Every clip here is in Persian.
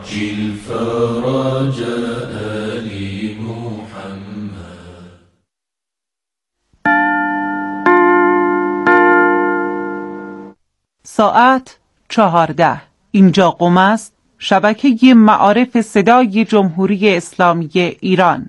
عجل فرج آل محمد. ساعت 14. اینجا قم است، شبکه معارف صدای جمهوری اسلامی ایران.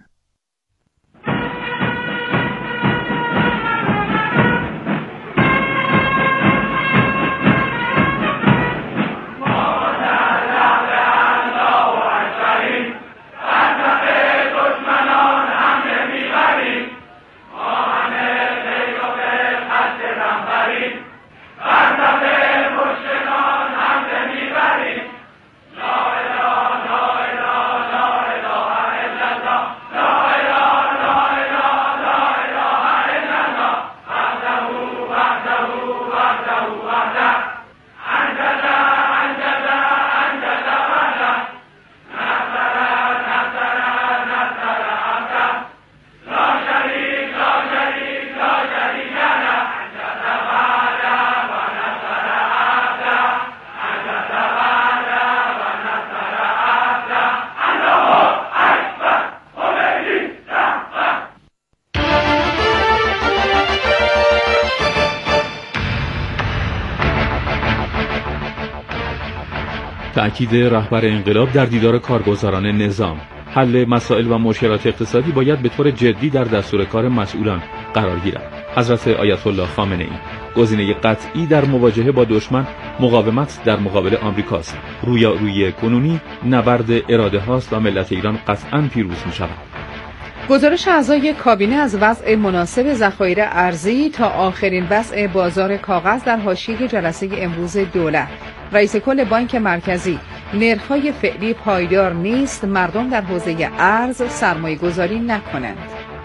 تأکید رهبر انقلاب در دیدار کارگزاران نظام: حل مسائل و مشکلات اقتصادی باید به طور جدی در دستور کار مسئولان قرار گیرد. حضرت آیت الله خامنه‌ای: گزینه قطعی در مواجهه با دشمن مقاومت در مقابل آمریکاست. رویارویی کنونی نبرد اراده هاست و ملت ایران قطعاً پیروز می شود. گزارش اعضای کابینه از وضع مناسب ذخایر ارزی تا آخرین وضع بازار کاغذ در حاشیه جلسه امروز دولت. رئیس کل بانک مرکزی: نرخ‌های فعلی پایدار نیست، مردم در حوزه ارز سرمایه‌گذاری نکنند.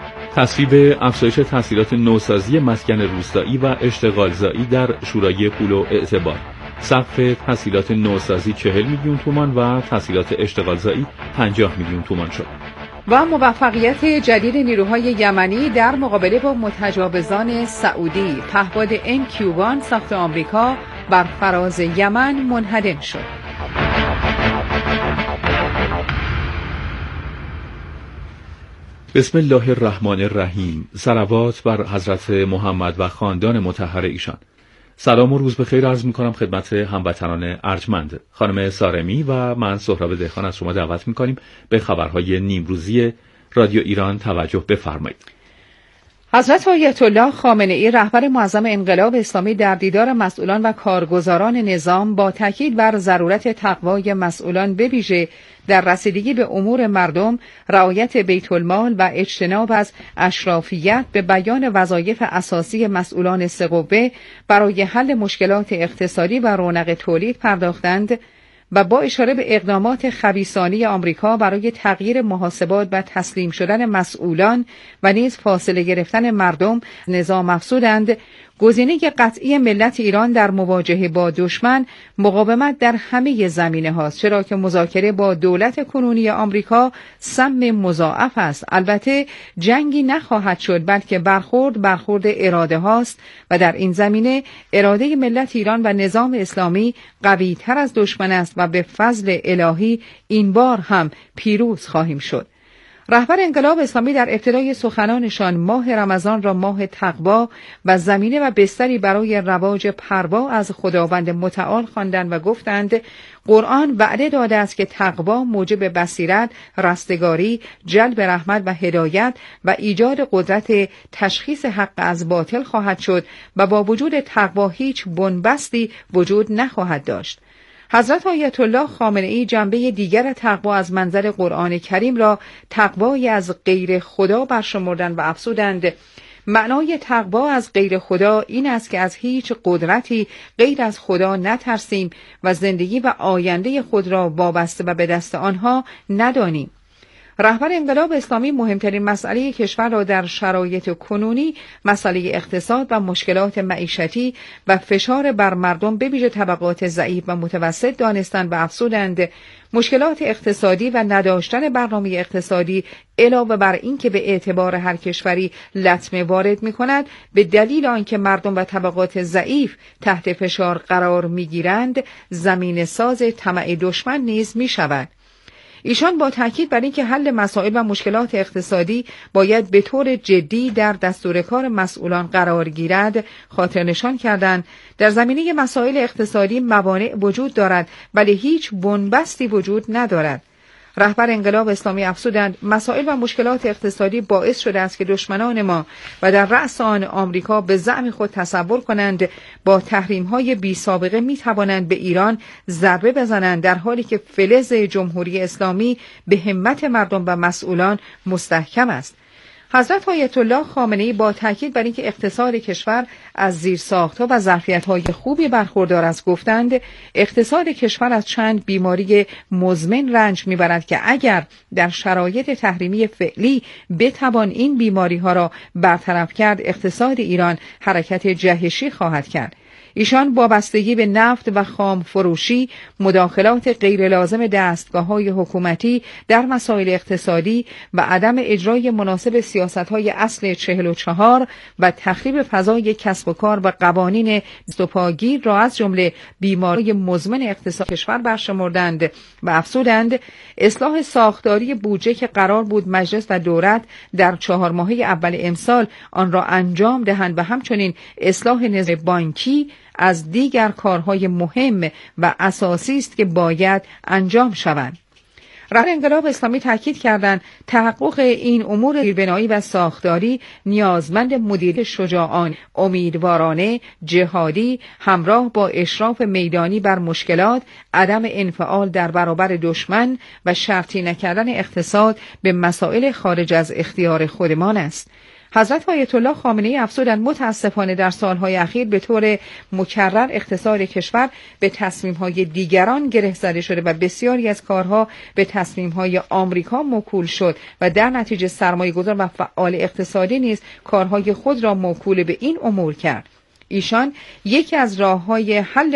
تصویب افزایش تسهیلات نوسازی مسکن روستایی و اشتغالزایی در شورای پول و اعتبار. سقف تسهیلات نوسازی 40 میلیون تومان و تسهیلات اشتغالزایی 50 میلیون تومان شد. و موفقیت جدید نیروهای یمنی در مقابله با متجاوزان سعودی. پهپاد MQ-1 ساخت آمریکا بر فراز یمن منهدم شد. بسم الله الرحمن الرحیم. صلوات بر حضرت محمد و خاندان مطهر ایشان. سلام و روز بخیر عرض می‌کنم خدمت هموطنان ارجمند. خانم سارمی و من سهراب دهقان از شما دعوت می‌کنیم به خبرهای نیمروزی رادیو ایران توجه بفرمایید. حضرت آیت الله خامنه‌ای رهبر معظم انقلاب اسلامی در دیدار مسئولان و کارگزاران نظام با تاکید بر ضرورت تقوای مسئولان به ویژه در رسیدگی به امور مردم، رعایت بیت المال و اجتناب از اشرافیت به بیان وظایف اساسی مسئولان سه قوه برای حل مشکلات اقتصادی و رونق تولید پرداختند و با اشاره به اقدامات خبیثانه آمریکا برای تغییر محاسبات و تسلیم شدن مسئولان و نیز فاصله گرفتن مردم نظام افزودند: گزینه قطعی ملت ایران در مواجهه با دشمن مقاومت در همه زمینه هاست، چرا که مذاکره با دولت کنونی آمریکا سم مضاعف است. البته جنگی نخواهد شد، بلکه برخورد اراده هاست و در این زمینه اراده ملت ایران و نظام اسلامی قوی تر از دشمن است و به فضل الهی این بار هم پیروز خواهیم شد. رهبر انقلاب اسلامی در ابتدای سخنانشان ماه رمضان را ماه تقوا و زمینه و بستری برای رواج پروا از خداوند متعال خواندند و گفتند: قرآن وعده داده است که تقوا موجب بصیرت، رستگاری، جلب رحمت و هدایت و ایجاد قدرت تشخیص حق از باطل خواهد شد و با وجود تقوا هیچ بنبستی وجود نخواهد داشت. حضرت آیت الله خامنه‌ای جنبه دیگر تقوا از منظر قرآن کریم را تقوای از غیر خدا برشمردند و افزودند: معنای تقوا از غیر خدا این است که از هیچ قدرتی غیر از خدا نترسیم و زندگی و آینده خود را وابسته و به دست آنها ندانیم. رهبر انقلاب اسلامی مهمترین مسئله کشور را در شرایط کنونی مسئله اقتصاد و مشکلات معیشتی و فشار بر مردم به ویژه طبقات ضعیف و متوسط دانستند و افزودند: مشکلات اقتصادی و نداشتن برنامه اقتصادی علاوه بر این که به اعتبار هر کشوری لطمه وارد می‌کند، به دلیل آنکه مردم و طبقات ضعیف تحت فشار قرار می‌گیرند، زمین ساز طمع دشمن نیز می‌شود. ایشان با تاکید بر اینکه حل مسائل و مشکلات اقتصادی باید به طور جدی در دستور کار مسئولان قرار گیرد، خاطر نشان کردند در زمینه مسائل اقتصادی موانع وجود دارد ولی هیچ بنبستی وجود ندارد. رهبر انقلاب اسلامی افزودند مسائل و مشکلات اقتصادی باعث شده است که دشمنان ما و در رأس آن آمریکا به زعم خود تصور کنند با تحریم‌های بی سابقه می‌توانند به ایران ضربه بزنند، در حالی که فلز جمهوری اسلامی به همت مردم و مسئولان مستحکم است. حضرت آیت الله خامنه‌ای با تاکید بر اینکه اقتصاد کشور از زیرساخت‌ها و ظرفیت‌های خوبی برخوردار است گفتند اقتصاد کشور از چند بیماری مزمن رنج می‌برد که اگر در شرایط تحریمی فعلی بتوان این بیماری‌ها را برطرف کرد اقتصاد ایران حرکت جهشی خواهد کرد. ایشان وابستگی به نفت و خام فروشی، مداخلات غیر لازم دستگاه‌های حکومتی در مسائل اقتصادی و عدم اجرای مناسب سیاست‌های اصل 44 و تخریب فضای کسب و کار و قوانین دستوپاگیر را از جمله بیماری مزمن اقتصاد کشور برشمردند و افزودند اصلاح ساختاری بودجه که قرار بود مجلس و دولت در 4 ماهه اول امسال آن را انجام دهند و همچنین اصلاح نظام بانکی از دیگر کارهای مهم و اساسی است که باید انجام شوند. رهبر انقلاب اسلامی تاکید کردند تحقق این امور زیربنایی و ساختاری نیازمند مدیریت شجاعانه، امیدوارانه، جهادی همراه با اشراف میدانی بر مشکلات، عدم انفعال در برابر دشمن و شرطی نکردن اقتصاد به مسائل خارج از اختیار خودمان است. حضرت آیت الله خامنه‌ای افزودند متاسفانه در سالهای اخیر به طور مکرر اقتصاد کشور به تصمیم‌های دیگران گره زده شده و بسیاری از کارها به تصمیم‌های آمریکا موکول شد و در نتیجه سرمایه‌گذار و فعال اقتصادی نیز کارهای خود را موکول به این امور کرد. ایشان یکی از راه‌های حل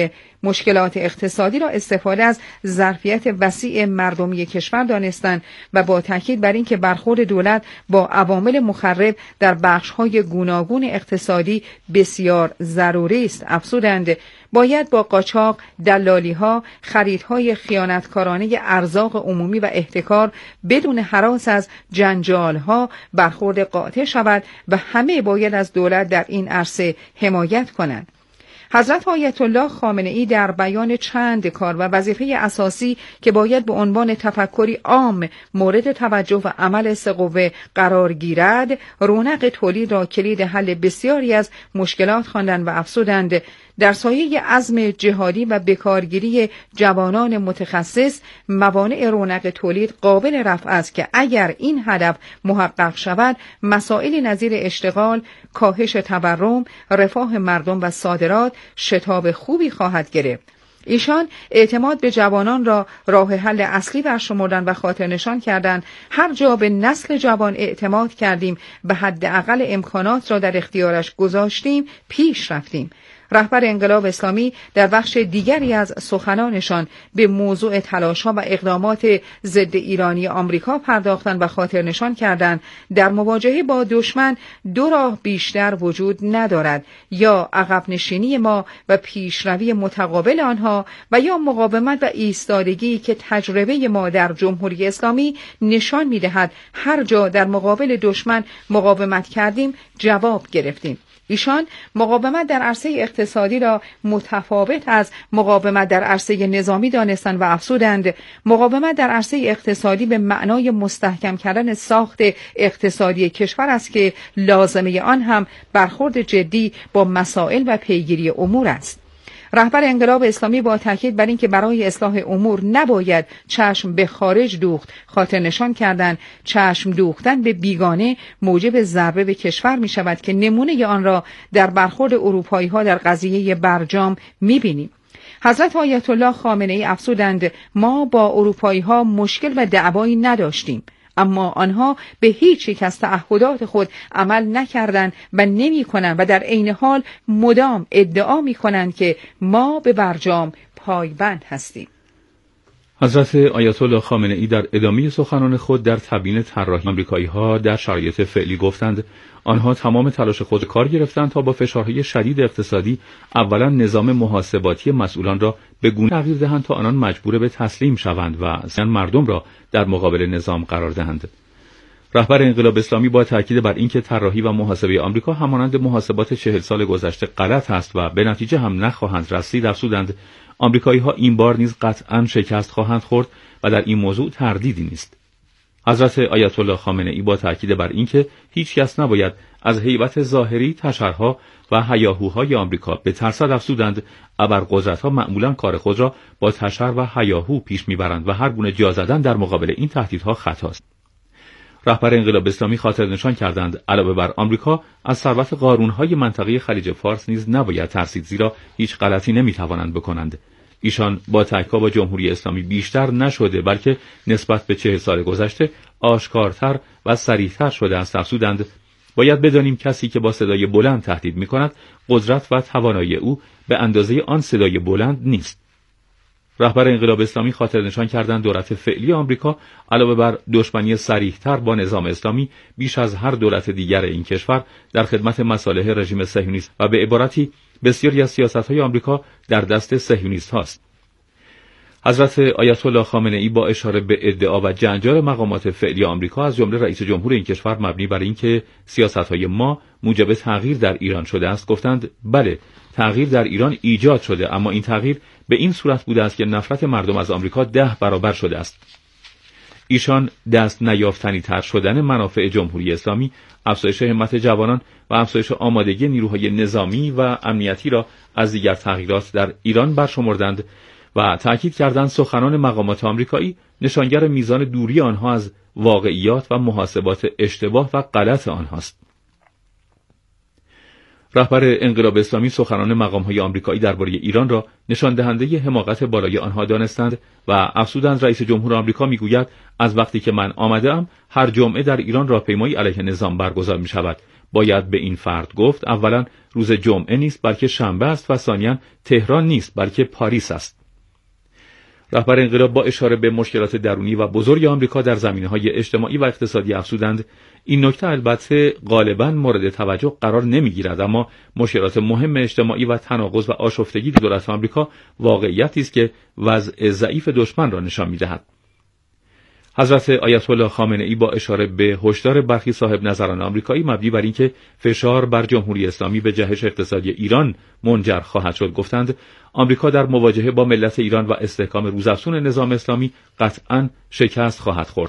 مشکلات اقتصادی را استفاده از ظرفیت وسیع مردمی کشور دانستند و با تاکید بر اینکه برخورد دولت با عوامل مخرب در بخش‌های گوناگون اقتصادی بسیار ضروری است افزودند باید با قاچاق، دلالی‌ها، خریدهای خیانتکارانه ارزاق عمومی و احتکار بدون هراس از جنجال‌ها برخورد قاطع شود و همه باید از دولت در این عرصه حمایت کنند. حضرت آیت الله خامنه‌ای در بیان چند کار و وظیفه اساسی که باید به عنوان تفکری عام مورد توجه و عمل سه قوه قرار گیرد، رونق تولید را کلید حل بسیاری از مشکلات خواندند و افزودند در سایه عزم جهادی و بکارگیری جوانان متخصص موانع رونق تولید قابل رفع است که اگر این هدف محقق شود مسائلی نظیر اشتغال، کاهش تورم، رفاه مردم و صادرات شتاب خوبی خواهد گرفت. ایشان اعتماد به جوانان را راه حل اصلی برشمردند و خاطر نشان کردند هر جا به نسل جوان اعتماد کردیم و حداقل امکانات را در اختیارش گذاشتیم پیش رفتیم. رهبر انقلاب اسلامی در بخش دیگری از سخنانشان به موضوع تلاش‌ها و اقدامات ضد ایرانی آمریکا پرداختند و خاطر نشان کردند در مواجهه با دشمن دو راه بیشتر وجود ندارد، یا عقب نشینی ما و پیشروی متقابل آنها و یا مقاومت و ایستادگی که تجربه ما در جمهوری اسلامی نشان می‌دهد هر جا در مقابل دشمن مقاومت کردیم جواب گرفتیم. ایشان مقاومت در عرصه اقتصادی را متفاوت از مقاومت در عرصه نظامی دانستند و افزودند مقاومت در عرصه اقتصادی به معنای مستحکم کردن ساخت اقتصادی کشور است که لازمه آن هم برخورد جدی با مسائل و پیگیری امور است. رهبر انقلاب اسلامی با تاکید بر اینکه برای اصلاح امور نباید چشم به خارج دوخت خاطر نشان کردند چشم دوختن به بیگانه موجب ضربه به کشور می شود که نمونه آن را در برخورد اروپایی ها در قضیه برجام می بینیم. حضرت آیت الله خامنه‌ای افزودند ما با اروپایی ها مشکل و دعوایی نداشتیم، اما آنها به هیچ یک از تعهدات خود عمل نکردند و نمی‌کنند و در عین حال مدام ادعا می‌کنند که ما به برجام پایبند هستیم. حضرت آیت الله خامنه ای در ادامه سخنان خود در تبیین طراحی آمریکایی‌ها در شرایط فعلی گفتند آنها تمام تلاش خود کار گرفتند تا با فشارهای شدید اقتصادی اولا نظام محاسباتی مسئولان را به گونه تغییر دهند تا آنان مجبور به تسلیم شوند و ثانیاً مردم را در مقابل نظام قرار دهند. رهبر انقلاب اسلامی با تاکید بر اینکه طراحی و محاسبه آمریکا همانند محاسبات 40 سال گذشته غلط است و به نتیجه هم نخواهند رسید افزودند آمریکایی‌ها این بار نیز قطعاً شکست خواهند خورد و در این موضوع تردیدی نیست. حضرت آیت الله خامنه ای با تاکید بر اینکه هیچ کس نباید از هیبت ظاهری تشرها و هیاهوهای آمریکا بترسد افزودند ابرقدرت‌ها معمولاً کار خود را با تشر و هیاهو پیش میبرند و هر گونه جا زدن در مقابل این تهدیدها خطاست. رهبر انقلاب اسلامی خاطر نشان کردند علاوه بر آمریکا از ثروت قارون‌های منطقه خلیج فارس نیز نباید ترسید زیرا هیچ غلطی نمی‌توانند بکنند. ایشان با تکیه با جمهوری اسلامی بیشتر نشده بلکه نسبت به 40 سال گذشته آشکارتر و صریح‌تر شده است افزودند باید بدانیم کسی که با صدای بلند تهدید می‌کند قدرت و توانایی او به اندازه آن صدای بلند نیست. رهبر انقلاب اسلامی خاطر نشان کردند دولت فعلی آمریکا علاوه بر دشمنی صریح‌تر با نظام اسلامی بیش از هر دولت دیگر این کشور در خدمت مصالح رژیم صهیونیست و به عبارتی بسیاری از سیاست‌های آمریکا در دست صهیونیست هاست. حضرت آیت الله خامنه ای با اشاره به ادعا و جنجال مقامات فعلی آمریکا از جمله رئیس جمهور این کشور مبنی بر اینکه سیاست‌های ما موجب تغییر در ایران شده است گفتند بله تغییر در ایران ایجاد شده اما این تغییر به این صورت بوده است که نفرت مردم از آمریکا 10 برابر شده است. ایشان دست نیافتنی تر شدن منافع جمهوری اسلامی، افزایش همت جوانان و افزایش آمادگی نیروهای نظامی و امنیتی را از دیگر تغییرات در ایران برشمردند و تأکید کردند سخنان مقامات آمریکایی نشانگر میزان دوری آنها از واقعیات و محاسبات اشتباه و غلط آنهاست. رهبر انقلاب اسلامی سخنان مقام‌های آمریکایی درباره ایران را نشان دهنده حماقت بالای آنها دانستند و افزودند رئیس جمهور آمریکا میگوید از وقتی که من آمده‌ام هر جمعه در ایران راهپیمایی علیه نظام برگزار می‌شود. باید به این فرد گفت اولا روز جمعه نیست بلکه شنبه است و ثانیاً تهران نیست بلکه پاریس است. رهبر انقلاب با اشاره به مشکلات درونی و بزرگ آمریکا در زمینه‌های اجتماعی و اقتصادی افزودند این نکته البته غالباً مورد توجه قرار نمی‌گیرد اما مشکلات مهم اجتماعی و تناقض و آشفتگی دولت آمریکا واقعیتی است که وضع ضعیف دشمن را نشان می‌دهد. حضرت آیت الله خامنه ای با اشاره به هشدار برخی صاحب نظران آمریکایی مبنی بر اینکه فشار بر جمهوری اسلامی به جهش اقتصادی ایران منجر خواهد شد گفتند آمریکا در مواجهه با ملت ایران و استحکام روزافزون نظام اسلامی قطعاً شکست خواهد خورد.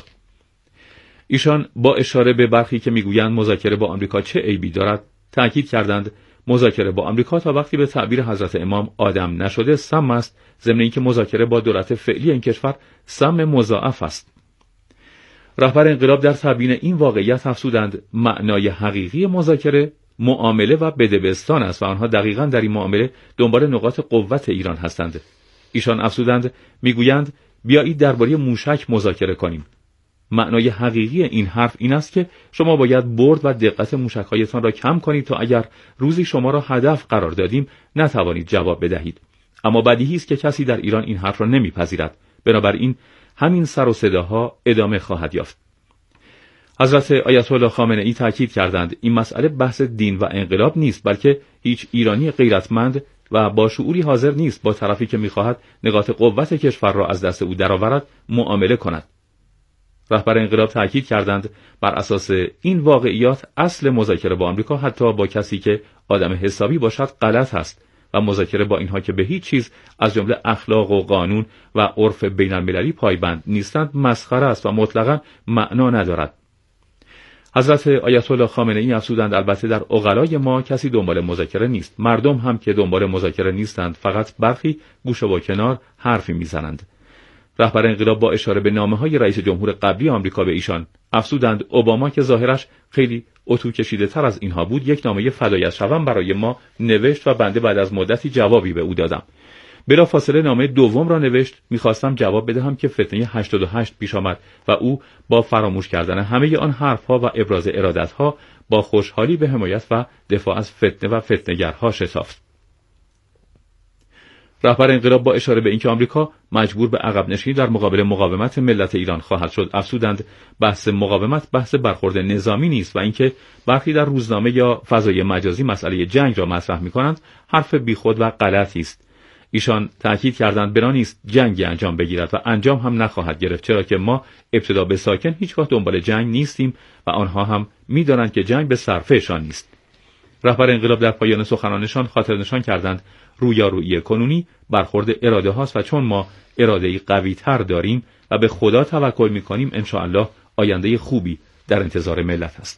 ایشان با اشاره به برخی که میگویند مذاکره با آمریکا چه عیبی دارد تأکید کردند مذاکره با آمریکا تا وقتی به تعبیر حضرت امام آدم نشده سم است، ضمن اینکه مذاکره با دولت فعلی این کشور سم مضاعف است. رهبر انقلاب در تبیین این واقعیت افزودند معنای حقیقی مذاکره معامله و بدبستان است و آنها دقیقاً در این معامله دنبال نقاط قوت ایران هستند. ایشان افزودند میگویند بیایید درباره موشک مذاکره کنیم. معنای حقیقی این حرف این است که شما باید برد و دقت موشک‌هایتان را کم کنید تا اگر روزی شما را هدف قرار دادیم نتوانید جواب بدهید. اما بدیهی است که کسی در ایران این حرف را نمیپذیرد. بنابراین همین سر و صداها ادامه خواهد یافت. حضرت آیت الله خامنه ای تاکید کردند این مسئله بحث دین و انقلاب نیست بلکه هیچ ایرانی غیرتمند و با شعوری حاضر نیست با طرفی که می‌خواهد نقاط قوت کشور را از دست او درآورد معامله کند. رهبر انقلاب تاکید کردند بر اساس این واقعیات اصل مذاکره با آمریکا حتی با کسی که آدم حسابی باشد غلط است و مذاکره با اینها که به هیچ چیز از جمله اخلاق و قانون و عرف بین المللی پایبند نیستند مسخره است و مطلقاً معنا ندارد. حضرت آیت الله خامنه ای افزودند البته در عقلای ما کسی دنبال مذاکره نیست، مردم هم که دنبال مذاکره نیستند، فقط برخی گوشه و کنار حرفی میزنند. رهبر انقلاب با اشاره به نامه‌های رئیس جمهور قبلی آمریکا به ایشان افزودند اوباما که ظاهرش خیلی اتو کشیده تر از اینها بود یک نامه فدایت شوم برای ما نوشت و بنده بعد از مدتی جوابی به او دادم. بلافاصله نامه دوم را نوشت، می‌خواستم جواب بدهم که فتنه 88 پیش آمد و او با فراموش کردن همه آن حرف‌ها و ابراز ارادت‌ها با خوشحالی به حمایت و دفاع از فتنه و فتنه‌گرها شتافت. رهبر انقلاب با اشاره به اینکه آمریکا مجبور به عقب نشینی در مقابل مقاومت ملت ایران خواهد شد افزودند بحث مقاومت بحث برخورد نظامی نیست و اینکه برخی در روزنامه یا فضای مجازی مسئله جنگ را مطرح می‌کنند حرف بیخود و غلطی است. ایشان تأکید کردند بنا نیست جنگی انجام بگیرد و انجام هم نخواهد گرفت، چرا که ما ابتدا به ساکن هیچگاه دنبال جنگ نیستیم و آنها هم می‌دانند که جنگ به صرفه‌شان نیست. رهبر انقلاب در پایان سخنانشان خاطر نشان کردند رویارویی کنونی برخورد اراده هاست و چون ما اراده‌ای قوی‌تر داریم و به خدا توکل می‌کنیم انشاءالله آینده خوبی در انتظار ملت است.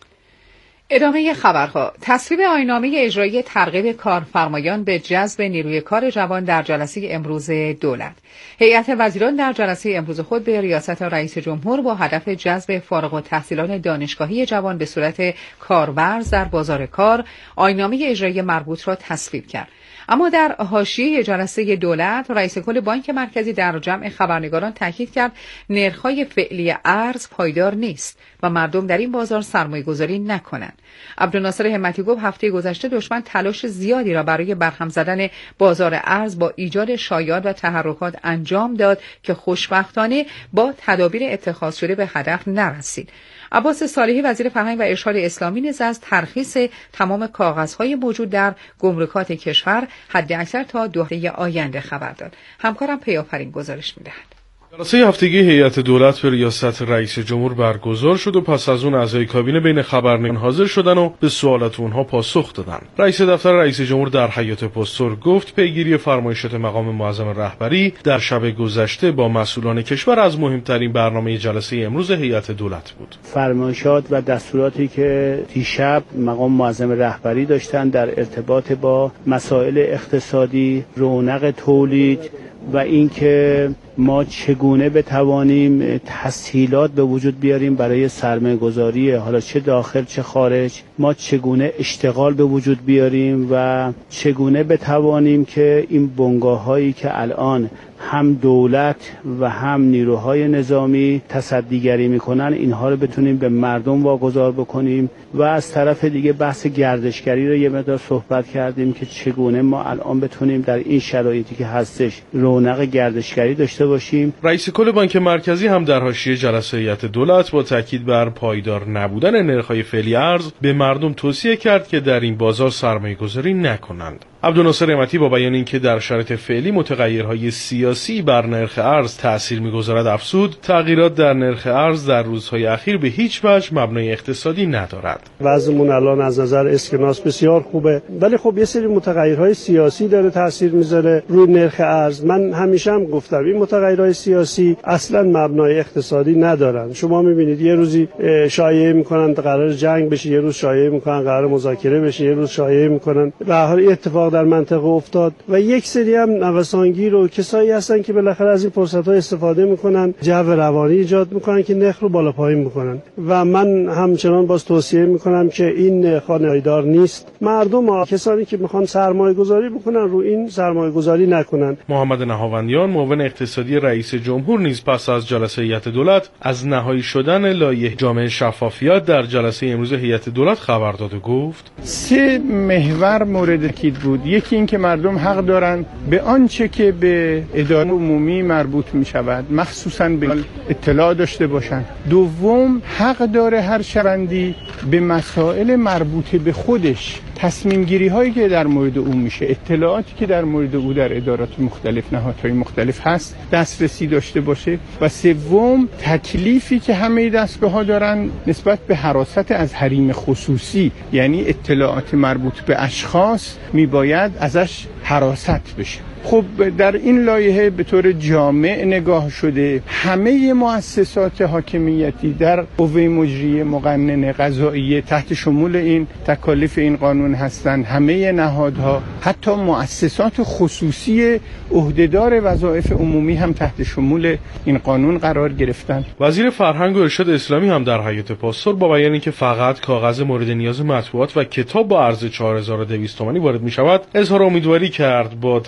ادامه خبرها. تصویب آیین‌نامه اجرایی ترغیب کارفرمایان به جذب نیروی کار جوان در جلسه امروز دولت. هیئت وزیران در جلسه امروز خود به ریاست رئیس جمهور با هدف جذب فارغ التحصیلان دانشگاهی جوان به صورت کارورز در بازار کار آیین‌نامه اجرایی مربوط را تصویب کرد. اما در حاشیه جلسه دولت رئیس کل بانک مرکزی در جمع خبرنگاران تاکید کرد نرخ‌های فعلی ارز پایدار نیست و مردم در این بازار سرمایه‌گذاری نکنند. عبدالناصر همتی گفت هفته گذشته دشمن تلاش زیادی را برای برهم زدن بازار ارز با ایجاد شایعات و تحرکات انجام داد که خوشبختانه با تدابیر اتخاذ شده به هدف نرسید. عباس صالحی وزیر فرهنگ و ارشاد اسلامی نیز از ترخیص تمام کاغذهای موجود در گمرکات کشور حداکثر تا 2 هفته آینده خبر داد. همکارم پیاپرین گزارش می‌دهد. جلسه هفتگی هیئت دولت به ریاست رئیس جمهور برگزار شد و پس از اون اعضای کابینه بین خبرنگاران حاضر شدن و به سوالات اونها پاسخ دادن. رئیس دفتر رئیس جمهور در حیاط پاستور گفت پیگیری فرمایشات مقام معظم رهبری در شب گذشته با مسئولان کشور از مهمترین برنامه جلسه امروز هیئت دولت بود. فرمایشات و دستوراتی که دیشب مقام معظم رهبری داشتن در ارتباط با مسائل اقتصادی، رونق تولید و اینکه ما چگونه بتوانیم تسهیلات به وجود بیاریم برای سرمایه‌گذاری حالا چه داخل چه خارج، ما چگونه اشتغال به وجود بیاریم و چگونه بتوانیم که این بنگاه‌هایی که الان هم دولت و هم نیروهای نظامی تصدیگری میکنن اینها رو بتونیم به مردم واگذار بکنیم و از طرف دیگه بحث گردشگری رو یه مقدار صحبت کردیم که چگونه ما الان بتونیم در این شرایطی که هستش رونق گردشگری داشته باشیم. رئیس کل بانک مرکزی هم در حاشیه جلسه هیئت دولت با تاکید بر پایدار نبودن نرخ‌های فعلی ارز به مردم توصیه کرد که در این بازار سرمایه‌گذاری نکنند. عبدالناصر همتی با بیان اینکه در شرایط فعلی متغیرهای سیاسی بر نرخ ارز تأثیر می‌گذارد افزود تغییرات در نرخ ارز در روزهای اخیر به هیچ وجه مبنای اقتصادی ندارد. وضعمون الان از نظر اسکناس بسیار خوبه، ولی خب یه سری متغیرهای سیاسی داره تأثیر میذاره روی نرخ ارز. من همیشه هم گفتم این متغیرهای سیاسی اصلا مبنای اقتصادی ندارن. شما می‌بینید یه روزی شایعه می‌کنن قرار جنگ بشه، یه روز شایعه می‌کنن قرار مذاکره بشه، یه روز شایعه می‌کنن به هر حال اتفاق در منطقه افتاد و یک سری هم نوسانگیر و کسایی هستن که بالاخره از این فرصت‌ها استفاده میکنن، جو روانی ایجاد میکنن که نرخ رو بالا پایین میکنن و من همچنان باز توصیه میکنم که این نرخ پایدار نیست. مردم کسانی که میخوان سرمایه گذاری بکنن رو این سرمایه گذاری نکنن. محمد نهاوندیان معاون اقتصادی رئیس جمهور نیز پس از جلسه هیئت دولت از نهایی شدن لایحه جامع شفافیت در جلسه امروز هیئت دولت خبر داد و گفت 3 محور مورد تاکید بود. یکی این که مردم حق دارند به آنچه که به اداره عمومی مربوط می شود مخصوصاً به اطلاع داشته باشند. دوم حق داره هر شهروندی به مسائل مربوط به خودش تصمیم گیری هایی که در مورد او میشه، اطلاعاتی که در مورد او در ادارات مختلف نهادهای مختلف هست دسترسی داشته باشه. و سوم تکلیفی که همه دستگاه ها دارن نسبت به حراست از حریم خصوصی، یعنی اطلاعات مربوط به اشخاص میباید ازش حراست بشه. خب در این لایحه به طور جامع نگاه شده همه مؤسسات حاکمیتی در قوه مجریه مقننه قضاییه تحت شمول این تکالیف این قانون هستند. همه نهادها حتی مؤسسات خصوصی عهدهدار وظایف عمومی هم تحت شمول این قانون قرار گرفتند. وزیر فرهنگ و ارشاد اسلامی هم در حیاط پاستور با بیان اینکه فقط کاغذ مورد نیاز مطبوعات و کتاب با ارز 4200 تومانی وارد می شود اظهار امیدواری کرد با تمهیدات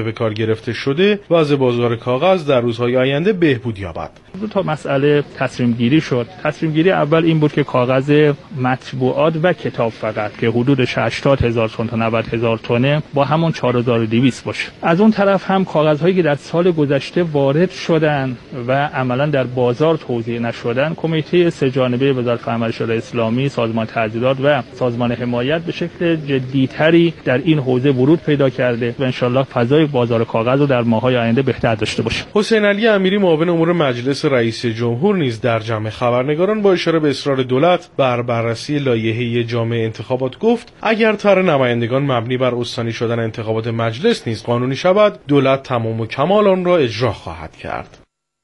به کار گرفته شده وضع بازار کاغذ در روزهای آینده بهبود یابد. دو تا مسئله تصمیم گیری شد. تصمیم گیری اول این بود که کاغذ مطبوعات و کتاب فقط که حدود 80,000 تن تا 90,000 تن با همون 4200 باشه. از اون طرف هم کاغذهایی که در سال گذشته وارد شدن و عملا در بازار توزیع نشدن، کمیته سه جانبه وزارت فرهنگ اسلامی، سازمان تجهیزات و سازمان حمایت به شکل جدی‌تری در این حوزه ورود پیدا کرده و انشالله فضای بازار کاغذ رو در ماه‌های آینده بهتر داشته باشه. حسین علی امیری معاون امور مجلس رئیس جمهور نیز در جمع خبرنگاران با اشاره به اصرار دولت بر بررسی لایحه جامع انتخابات گفت اگر طرح نمایندگان مبنی بر استانی شدن انتخابات مجلس نیز قانونی شود، دولت تمام و کمال آن را اجرا خواهد کرد.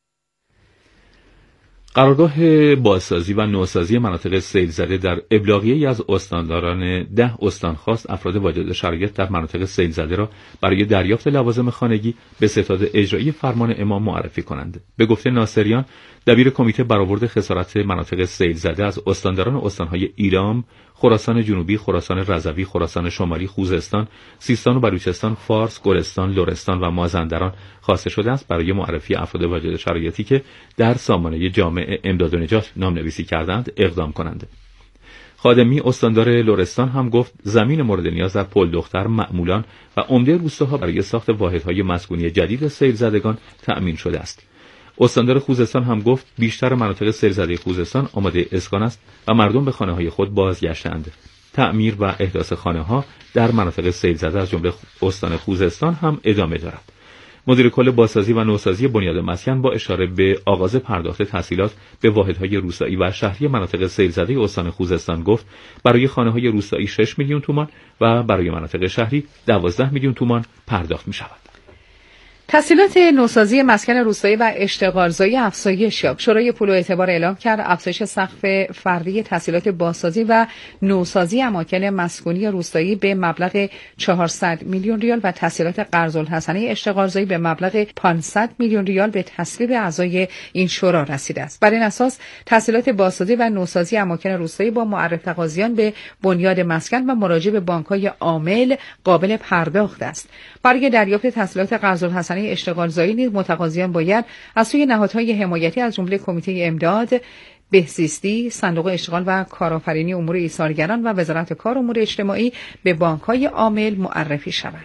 قرارگاه بازسازی و نوسازی مناطق سیل زده در ابلاغیه‌ای از استانداران 10 استان خواست افراد واجد شرایط در مناطق سیل زده را برای دریافت لوازم خانگی به ستاد اجرایی فرمان امام معرفی کنند. به گفته ناصریان، دبیر کمیته برآورد خسارت مناطق سیل زده از استانداران استانهای ایلام، خراسان جنوبی، خراسان رضوی، خراسان شمالی، خوزستان، سیستان و بلوچستان، فارس، گلستان، لرستان و مازندران خواسته شده است برای معرفی افراد واجد شرایطی که در سامانه جامع امداد و نجات نامنویسی کردند اقدام کنند. خادمی استاندار لرستان هم گفت زمین مورد نیاز در پل دختر، معمولان و عمده روستاها برای ساخت واحدهای مسکونی جدید سیل زدگان تأمین شده است. استاندار خوزستان هم گفت بیشتر مناطق سیل زده خوزستان آماده اسکان است و مردم به خانه‌های خود بازگشتند. تعمیر و احداث خانه‌ها در مناطق سیل زده از جمله استان خوزستان هم ادامه دارد. مدیر کل بازسازی و نوسازی بنیاد مسکن با اشاره به آغاز پرداخت تسهیلات به واحدهای روستایی و شهری مناطق سیل زده استان خوزستان گفت برای خانه‌های روستایی 6 میلیون تومان و برای مناطق شهری 12 میلیون تومان پرداخت می‌شود. تسهیلات نوسازی مسکن روستایی و اشتغالزایی افزایش یافت. شورای پول و اعتبار اعلام کرد افزایش سقف فردی تسهیلات بازسازی و نوسازی اماکن مسکونی روستایی به مبلغ 400 میلیون ریال و تسهیلات قرض الحسنه اشتغالزایی به مبلغ 500 میلیون ریال به تصویب اعضای این شورا رسیده است. بر این اساس تسهیلات بازسازی و نوسازی اماکن روستایی با معرف تقاضیان به بنیاد مسکن و مراجعه به بانک‌های عامل قابل پرداخت است. برای دریافت تسهیلات قرض الحسنه اشتغالزایی نیز متقاضیان باید از سوی نهادهای حمایتی از جمله کمیته امداد بهزیستی، صندوق اشتغال و کارآفرینی امور ایثارگران و وزارت کار امور اجتماعی به بانک‌های عامل معرفی شوند.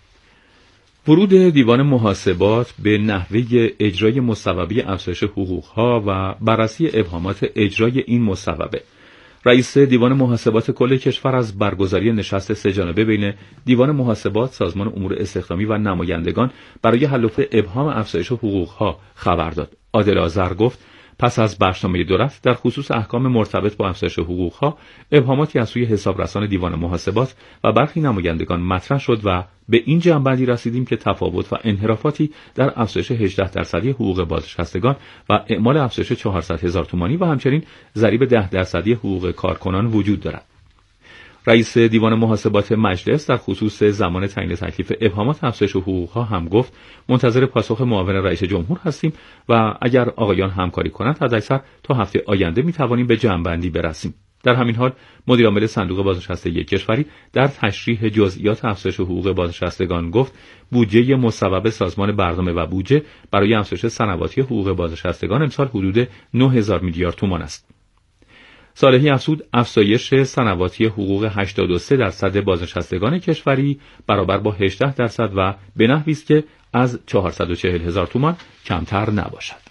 ورود دیوان محاسبات به نحوه اجرای مصوبه افزایش حقوق‌ها و بررسی ابهامات اجرای این مصوبه. رئیس دیوان محاسبات کل کشور از برگزاری نشست سه‌جانبه بین دیوان محاسبات، سازمان امور استخدامی و نمایندگان برای حل و فصل ابهام افزایش حقوق‌ها خبر داد. عادل آذر گفت پس از بخشنامه دولت در خصوص احکام مرتبط با افزایش حقوق‌ها، ابهاماتی از سوی حسابرسان دیوان محاسبات و برخی نمایندگان مطرح شد و به این جمع‌بندی رسیدیم که تفاوت و انحرافاتی در افزایش 18% حقوق بازنشستگان و اعمال افزایش 400,000 تومانی و همچنین ضریب 10% حقوق کارکنان وجود دارد. رئیس دیوان محاسبات مجلس در خصوص زمان تعیین تکلیف ابهامات افزایش حقوق‌ها هم گفت منتظر پاسخ معاون رئیس جمهور هستیم و اگر آقایان همکاری کنند حداکثر تا هفته آینده می‌توانیم به جمع‌بندی برسیم. در همین حال مدیر عامل صندوق بازنشستگی کشوری در تشریح جزئیات افزایش حقوق بازنشستگان گفت بودجه مصوب سازمان برنامه و بودجه برای افزایش صنواتی حقوق بازنشستگان امسال حدود 9000 میلیارد تومان است. صالحی افزود افزایش صنواتی حقوق 83% بازنشستگان کشوری برابر با 18% و به نحوی است که از 440,000 تومان کمتر نباشد.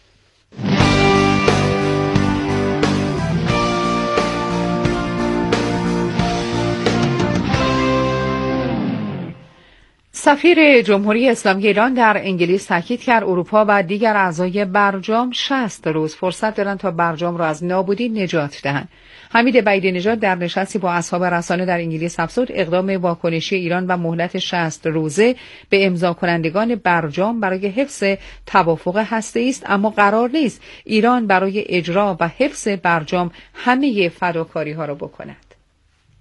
سفیر جمهوری اسلامی ایران در انگلیس تاکید کرد اروپا و دیگر اعضای برجام 60 روز فرصت دارند تا برجام را از نابودی نجات دهند. حمید بعیدی نژاد در نشستی با اصحاب رسانه در انگلیس افزود اقدام واکنشی ایران و مهلت 60 روزه به امضا کنندگان برجام برای حفظ توافق هسته‌ای است، اما قرار نیست ایران برای اجرا و حفظ برجام همه فداکاری‌ها را بکند.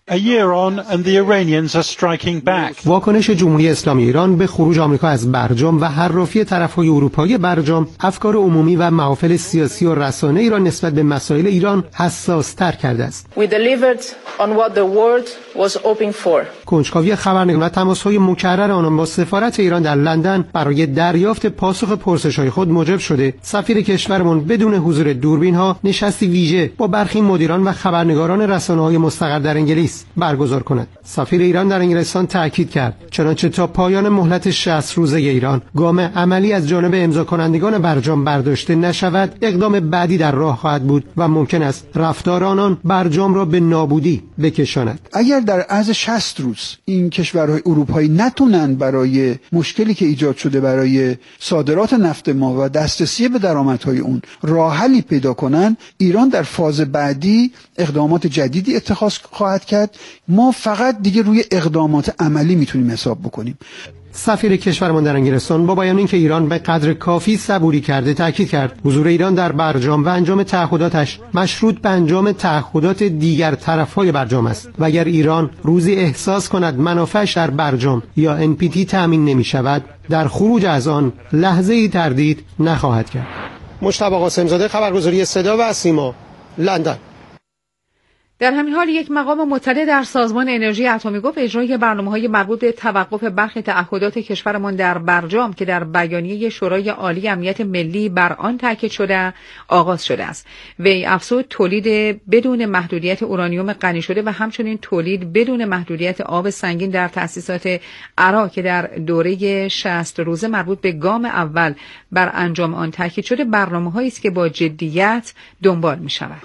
A year on and the Iranians are striking back. واکنش جمهوری اسلامی ایران به خروج آمریکا از برجام و حرافی طرف‌های اروپایی برجام افکار عمومی و محافل سیاسی و رسانه‌ای را نسبت به مسائل ایران حساس‌تر کرده است. We delivered on what the world was hoping for. کنجکاوی خبرنگاران و تماس‌های مکرر آنان با سفارت ایران در لندن برای دریافت پاسخ پرسش‌های خود موجب شده سفیر کشورمان بدون حضور دوربین‌ها نشستی ویژه با برخی مدیران و خبرنگاران رسانه‌های مستقر در انگلیس برگزار کند. سفیر ایران در انگلستان تاکید کرد چنانچه تا پایان مهلت 60 روزه ایران گام عملی از جانب امضا کنندگان برجام برداشته نشود، اقدام بعدی در راه خواهد بود و ممکن است رفتار آنان برجام را به نابودی بکشاند. اگر در عرض 60 روز این کشورهای اروپایی نتونن برای مشکلی که ایجاد شده برای صادرات نفت ما و دسترسی به درآمدهای اون راه حلی پیدا کنن، ایران در فاز بعدی اقدامات جدیدی اتخاذ خواهد کرد. ما فقط دیگه روی اقدامات عملی میتونیم حساب بکنیم. سفیر کشورمان در انگلستان با بیان اینکه ایران به قدر کافی صبوری کرده تاکید کرد حضور ایران در برجام و انجام تعهداتش مشروط به انجام تعهدات دیگر طرف‌های برجام است و اگر ایران روزی احساس کند منافعش در برجام یا NPT تامین نمی‌شود در خروج از آن لحظه‌ای تردید نخواهد کرد. مجتبی قاسم‌زاده، خبرگزاری صدا و سیما، لندن. در همین حال یک مقام مطلع در سازمان انرژی اتمی گفت اجرای برنامه‌های مربوط به توقف برخی تعهدات کشورمان در برجام که در بیانیه شورای عالی امنیت ملی بر آن تاکید شده آغاز شده است. وی افزود تولید بدون محدودیت اورانیوم غنی شده و همچنین تولید بدون محدودیت آب سنگین در تأسیسات عراق که در دوره 60 روزه مربوط به گام اول بر انجام آن تاکید شده برنامه‌هایی است که با جدیت دنبال می‌شود.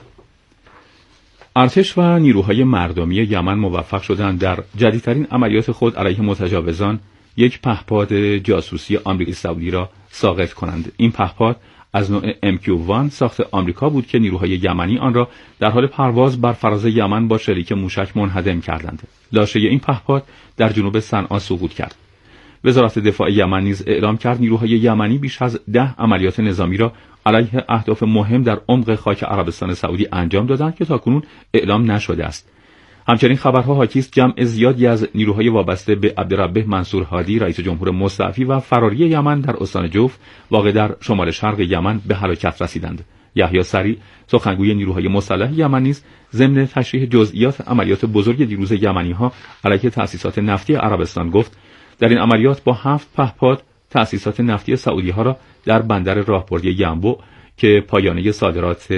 ارتش و نیروهای مردمی یمن موفق شدند در جدیدترین عملیات خود علیه متجاوزان یک پهپاد جاسوسی آمریکایی سعودی را ساقط کنند. این پهپاد از نوع MQ-1 ساخت آمریکا بود که نیروهای یمنی آن را در حال پرواز بر فراز یمن با شلیک موشک منهدم کردند. لاشه این پهپاد در جنوب صنعا سقوط کرد. وزارت دفاع یمن نیز اعلام کرد نیروهای یمنی بیش از 10 عملیات نظامی را علیه اهداف مهم در عمق خاک عربستان سعودی انجام دادند که تاکنون اعلام نشده است. همچنین خبرها حاکی است جمع زیادی از نیروهای وابسته به عبدالربه منصور هادی رئیس جمهور مستعفی و فراری یمن در استان جوف واقع در شمال شرق یمن به هلاکت رسیدند. یحیی سری سخنگوی نیروهای مسلح یمن نیز ضمن تشریح جزئیات عملیات بزرگ دیروز یمنی‌ها علیه تأسیسات نفتی عربستان گفت در این عملیات با 7 پهپاد تأسیسات نفتی سعودی‌ها را در بندر راهبردی ینبوع که پایانه صادرات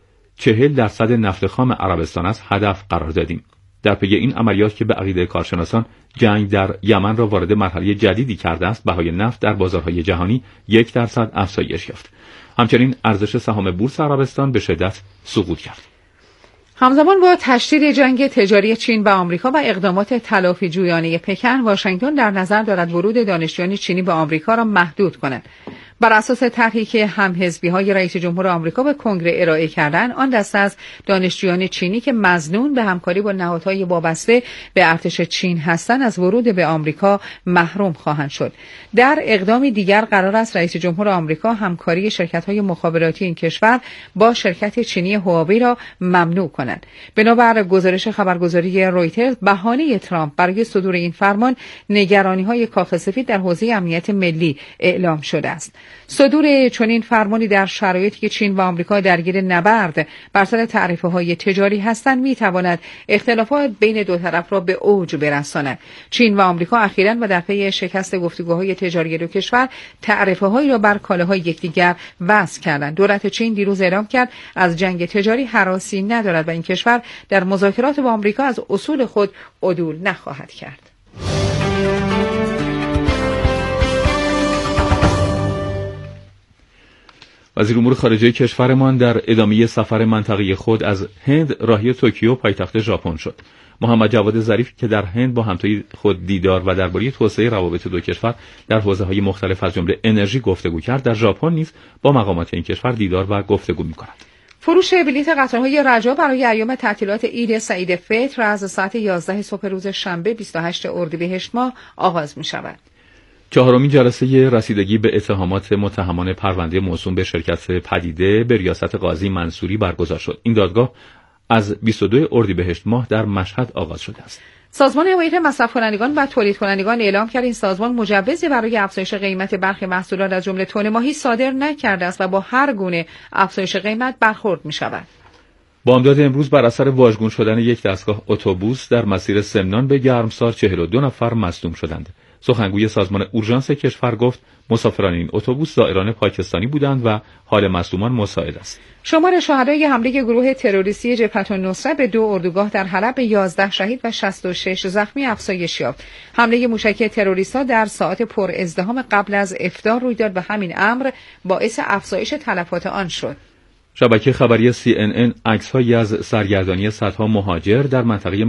40% نفت خام عربستان است هدف قرار دادیم. در پی این عملیات که به عقیده کارشناسان جنگ در یمن را وارد مرحله جدیدی کرده است، بهای نفت در بازارهای جهانی 1% افزایش یافت. همچنین ارزش سهام بورس عربستان به شدت سقوط کرد. همزمان با تشدید جنگ تجاری چین و آمریکا و اقدامات تلافی جویانه پکن، واشنگتن در نظر دارد ورود دانشجویان چینی به آمریکا را محدود کند. بر اساس طرحی که همحزبی‌های رئیس جمهور آمریکا به کنگره ارائه کردند، آن دسته از دانشجویان چینی که مظنون به همکاری با نهادهای وابسته به ارتش چین هستند از ورود به آمریکا محروم خواهند شد. در اقدامی دیگر قرار است رئیس جمهور آمریکا همکاری شرکت‌های مخابراتی این کشور با شرکت چینی هواوی را ممنوع کند. بنابر گزارش خبرگزاری رویترز، بهانه ترامپ برای صدور این فرمان نگرانی‌های کاخ سفید در حوزه امنیت ملی اعلام شده است. صدور چنین فرمانی در شرایطی که چین و آمریکا درگیر نبرد بر سر تعرفه‌های تجاری هستند می‌تواند اختلافات بین دو طرف را به اوج برساند. چین و آمریکا اخیراً و در پی شکست گفتگوهای تجاری دو کشور تعرفه‌هایی را بر کالاهای یکدیگر وضع کردند. دولت چین دیروز اعلام کرد از جنگ تجاری هراسی ندارد و این کشور در مذاکرات با آمریکا از اصول خود عدول نخواهد کرد. وزیر امور خارجه کشورمان در ادامه سفر منطقه‌ای خود از هند راهی توکیو پایتخت ژاپن شد. محمد جواد ظریف که در هند با همتای خود دیدار و درباره توسعه روابط دو کشور در حوزه‌های مختلف از جمله انرژی گفتگو کرد، در ژاپن نیز با مقامات این کشور دیدار و گفتگو می‌کند. فروش بلیط قطارهای رجا برای ایام تعطیلات عید سعید فطر از ساعت 11 صبح روز شنبه 28 اردیبهشت ماه آغاز می‌شود. چهارمین جلسه رسیدگی به اتهامات متهمان پرونده موسوم به شرکت پدیده به ریاست قاضی منصوری برگزار شد. این دادگاه از 22 اردیبهشت ماه در مشهد آغاز شده است. سازمان حمایت مصرف کنندگان و تولید کنندگان اعلام کرد این سازمان مجوزی برای افزایش قیمت برخی محصولات از جمله تن ماهی صادر نکرده است و با هر گونه افزایش قیمت برخورد می‌شود. بامداد امروز بر اثر واژگون شدن یک دستگاه اتوبوس در مسیر سمنان به گرمسار 42 نفر مصدوم شدند. سخنگوی سازمان اورژانس کشور گفت مسافران این اتوبوس زائران پاکستانی بودند و حال مصدومان مساعد است. شمار شهدای حمله گروه تروریستی جبهة النصره به 2 اردوگاه در حلب به 11 شهید و 66 زخمی افزایش یافت. حمله موشکی تروریست‌ها در ساعات پر ازدحام قبل از افطار روی داد و همین امر باعث افزایش تلفات آن شد. شبکه خبری CNN عکس‌هایی از سرگردانی صدها مهاجر در منطقه